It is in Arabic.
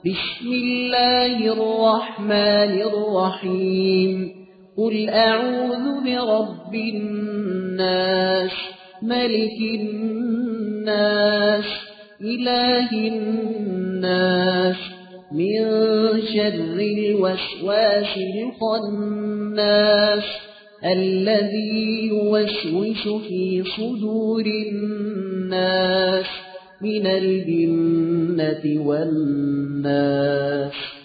بسم الله الرحمن الرحيم قل أعوذ برب الناس ملك الناس إله الناس من شر الوسواس الخناس الذي يوسوس في صدور الناس من الجنة والناس.